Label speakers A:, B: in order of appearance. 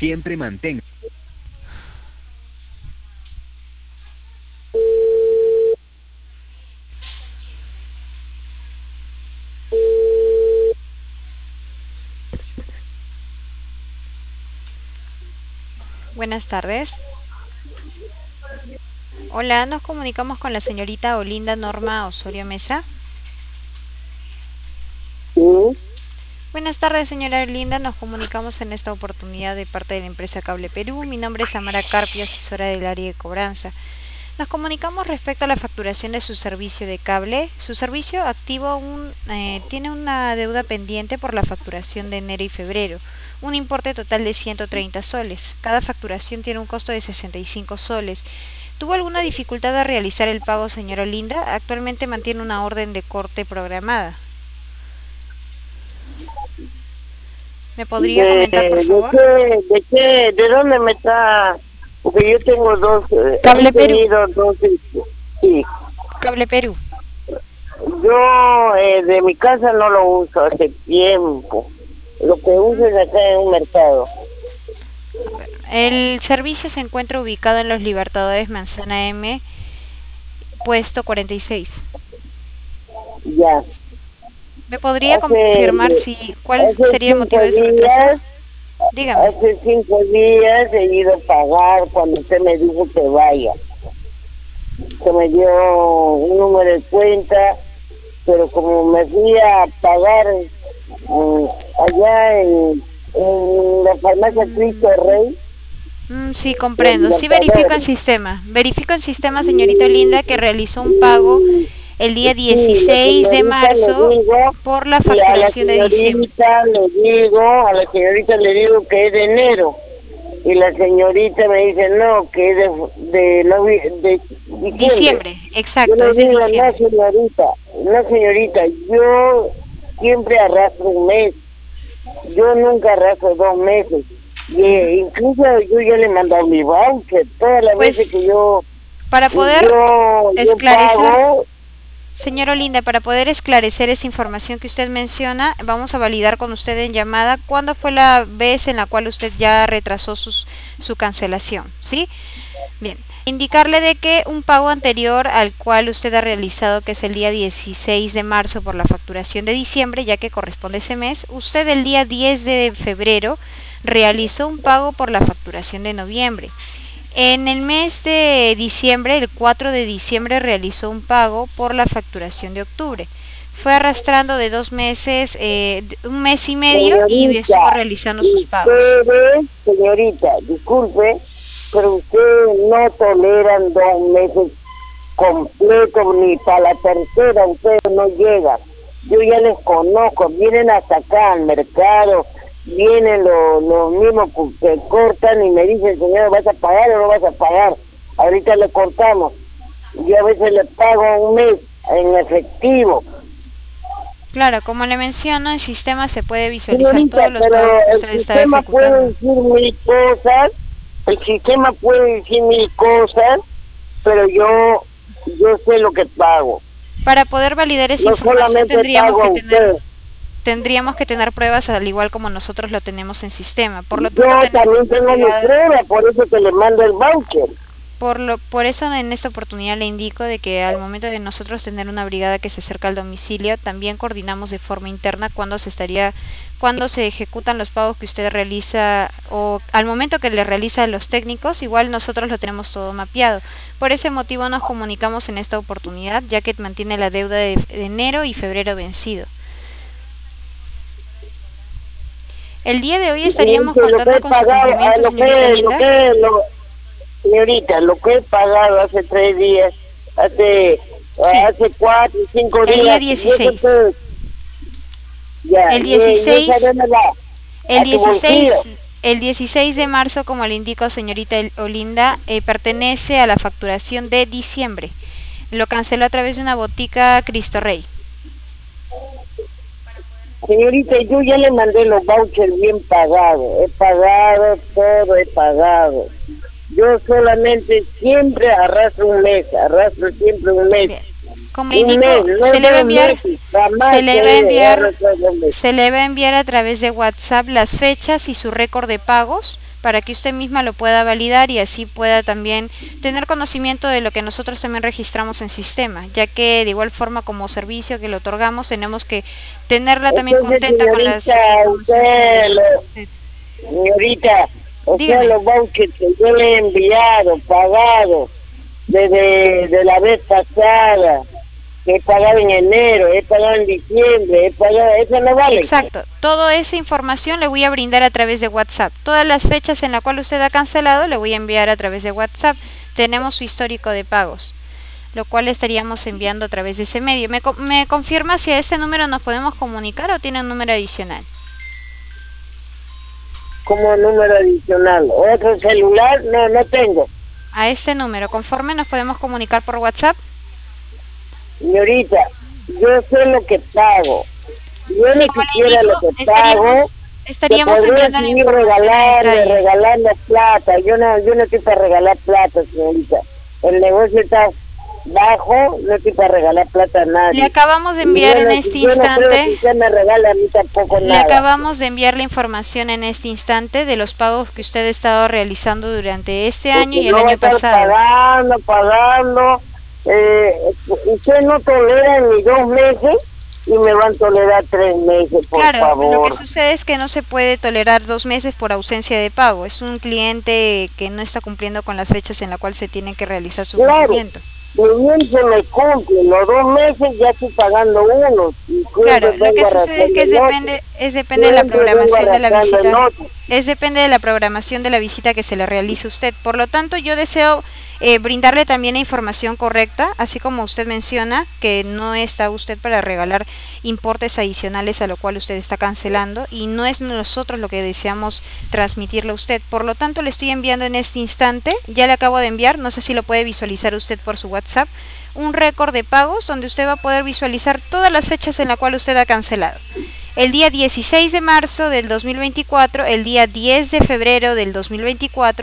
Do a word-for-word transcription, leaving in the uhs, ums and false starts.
A: Siempre mantenga.
B: Buenas tardes. Hola, nos comunicamos con la señorita Olinda Norma Osorio Mesa.
C: Sí,
B: Buenas tardes, señora Olinda. Nos comunicamos en esta oportunidad de parte de la empresa Cable Perú. Mi nombre es Amara Carpio, asesora del área de cobranza. Nos comunicamos respecto a la facturación de su servicio de cable. Su servicio activo un, eh, tiene una deuda pendiente por la facturación de enero y febrero, un importe total de ciento treinta soles. Cada facturación tiene un costo de sesenta y cinco soles. ¿Tuvo alguna dificultad a realizar el pago, señora Olinda? Actualmente mantiene una orden de corte programada. ¿Me podría
C: de,
B: comentar, por
C: de
B: favor?
C: qué, de qué, de dónde me está, porque yo tengo dos, eh, he
B: Cable Perú.
C: tenido dos, este, sí,
B: Cable Perú.
C: yo eh, de mi casa no lo uso hace tiempo, lo que uso
B: Ujú.
C: es acá en un mercado,
B: El servicio se encuentra ubicado en Los Libertadores, Manzana M, puesto cuarenta y seis.
C: ya,
B: ¿Me podría
C: hace,
B: confirmar si cuál
C: hace
B: sería el
C: cinco
B: motivo de su retraso?
C: días,
B: Dígame.
C: hace cinco días he ido a pagar cuando usted me dijo que vaya, que me dio un número de cuenta, pero como me fui a pagar mm, allá en, en la farmacia Cristo Rey,
B: Mm, sí,
C: los
B: comprendo. Sí, verifico en
C: Libertadores,
B: sistema. Verifico en sistema, señorita Linda, que realizó un pago el día
C: sí, la
B: dieciséis de
C: señorita le
B: marzo
C: digo,
B: por la
C: y a la
B: facturación de diciembre.
C: señorita le digo, a la señorita le digo que es de enero, y la señorita me dice no, que es de, de, novi- de diciembre.
B: Diciembre,
C: Yo
B: exacto,
C: le
B: es de
C: digo, no
B: diciembre.
C: señorita, no señorita, yo siempre arrastro un mes. Yo nunca arrastro dos meses. Y
B: Ujú.
C: eh, incluso yo ya le he mandado mi voucher. Todas las
B: Pues
C: veces que yo
B: para poder
C: yo yo
B: esclarecer,
C: pago,
B: señora Olinda, para poder esclarecer esa información que usted menciona, vamos a validar con usted en llamada cuándo fue la vez en la cual usted ya retrasó sus, su cancelación, ¿sí? Bien, indicarle de que un pago anterior al cual usted ha realizado, que es el día dieciséis de marzo por la facturación de diciembre, ya que corresponde ese mes, usted el día diez de febrero realizó un pago por la facturación de noviembre. En el mes de diciembre, el cuatro de diciembre, realizó un pago por la facturación de octubre. Fue arrastrando de dos meses, eh, un mes y medio y
C: señorita,
B: estuvo realizando sus pagos.
C: ustedes, señorita, disculpe, pero ustedes no toleran dos meses completos ni para la tercera, ustedes no llegan. Yo ya les conozco, vienen hasta acá al mercado, vienen los, los mismos que cortan y me dicen, señor, ¿vas a pagar o no vas a pagar? Ahorita le cortamos. Yo a veces le pago un mes en efectivo.
B: Claro, como le menciono, en sistema se puede visualizar
C: Señorita,
B: todos los
C: pero
B: pagos que
C: el
B: usted está
C: sistema puede
B: ejecutando.
C: decir mil cosas, el sistema puede decir mil cosas, pero yo, yo sé lo que pago.
B: Para poder validar esa
C: No
B: información
C: solamente
B: tendríamos
C: pago
B: que
C: a
B: tener
C: usted,
B: tendríamos que tener pruebas al igual como nosotros lo tenemos en sistema. Por lo tanto,
C: yo
B: tenemos
C: también
B: la
C: tengo mi
B: obligada.
C: prueba, por eso que le mando el voucher.
B: Por, lo, por eso en esta oportunidad le indico de que al momento de nosotros tener una brigada que se acerca al domicilio, también coordinamos de forma interna cuándo se estaría, cuándo se ejecutan los pagos que usted realiza o al momento que le realiza a los técnicos, igual nosotros lo tenemos todo mapeado. Por ese motivo nos comunicamos en esta oportunidad, ya que mantiene la deuda de, de enero y febrero vencido. El día de hoy
C: Y
B: estaríamos
C: señorita, lo que
B: contando
C: he
B: con su
C: pagado, a
B: cumplimiento,
C: lo
B: señorita
C: que, lo
B: Linda.
C: que, lo, señorita, lo que he pagado hace tres días, hace,
B: Sí,
C: hace cuatro, cinco
B: el día
C: días, yo sé
B: dieciséis.
C: que, ya,
B: El
C: y, y
B: dieciséis
C: esa vez
B: El
C: a tu
B: dieciséis,
C: bolsillo.
B: el dieciséis de marzo, como le indico, señorita Olinda, eh, pertenece a la facturación de diciembre. Lo canceló a través de una botica Cristo Rey.
C: Señorita, yo ya le mandé los vouchers bien pagados, he pagado todo, he pagado. Yo solamente siempre arrastro un mes, arrastro siempre un mes.
B: Bien. Como le
C: Un mes,
B: indico,
C: no
B: se le va a
C: dos
B: enviar,
C: meses, jamás
B: se le va a
C: he he
B: enviar,
C: arrastrado dos meses.
B: se le va a enviar a través de WhatsApp las fechas y su récord de pagos para que usted misma lo pueda validar y así pueda también tener conocimiento de lo que nosotros también registramos en sistema, ya que de igual forma como servicio que le otorgamos tenemos que tenerla también
C: Entonces,
B: contenta con las
C: señorita, usted,
B: informaciones.
C: lo, señorita, o sea,
B: Dígame.
C: los vouchers que yo le he enviado, pagado, desde de la vez pasada, que he pagado en enero, he pagado en diciembre, he pagado, eso no vale.
B: Exacto, toda esa información le voy a brindar a través de WhatsApp. Todas las fechas en las cuales usted ha cancelado le voy a enviar a través de WhatsApp. Tenemos su histórico de pagos, lo cual estaríamos enviando a través de ese medio. ¿Me, co- me confirma si a este número nos podemos comunicar o tiene un número adicional?
C: Como número adicional. Otro celular, no, no tengo.
B: A este número, conforme nos podemos comunicar por WhatsApp.
C: Señorita, yo sé lo que pago. Yo ni
B: Como le
C: siquiera lo
B: indico,
C: que pago,
B: estaríamos,
C: te
B: estaríamos
C: podría
B: enviando la
C: seguir
B: información en
C: regalando,
B: detalle.
C: regalando plata. Yo no, yo no estoy para regalar plata, señorita. El negocio está bajo, no estoy para regalar plata a
B: Le
C: nadie.
B: acabamos de
C: Y
B: enviar
C: yo
B: en
C: no,
B: este
C: yo no creo que
B: instante,
C: usted me regale a mí tampoco
B: le
C: nada.
B: acabamos de enviar la información en este instante de los pagos que usted ha estado realizando durante este año
C: Porque
B: y el
C: no va a
B: año
C: estar
B: pasado.
C: pagando, pagando. Eh, usted no tolera ni dos meses y me van a tolerar tres meses, por
B: Claro, lo que
C: favor.
B: sucede es que no se puede tolerar dos meses por ausencia de pago. Es un cliente que no está cumpliendo con las fechas en las cuales se tiene que realizar su
C: Claro,
B: cumplimiento.
C: muy bien se me cumple, los dos meses ya estoy pagando uno, y siempre
B: Claro, lo que
C: vengo
B: sucede es
C: arrastrando
B: que es
C: el otro,
B: depende, es depende de la
C: siempre vengo
B: programación de la
C: arrastrando el
B: visita,
C: otro.
B: es depende de la programación de la visita que se le realice a usted. Por lo tanto, yo deseo eh, brindarle también la información correcta, así como usted menciona que no está usted para regalar importes adicionales a lo cual usted está cancelando y no es nosotros lo que deseamos transmitirle a usted. Por lo tanto, le estoy enviando en este instante, ya le acabo de enviar, no sé si lo puede visualizar usted por su WhatsApp, un récord de pagos donde usted va a poder visualizar todas las fechas en las cuales usted ha cancelado. El día dieciséis de marzo del dos mil veinticuatro, el día diez de febrero del dos mil veinticuatro,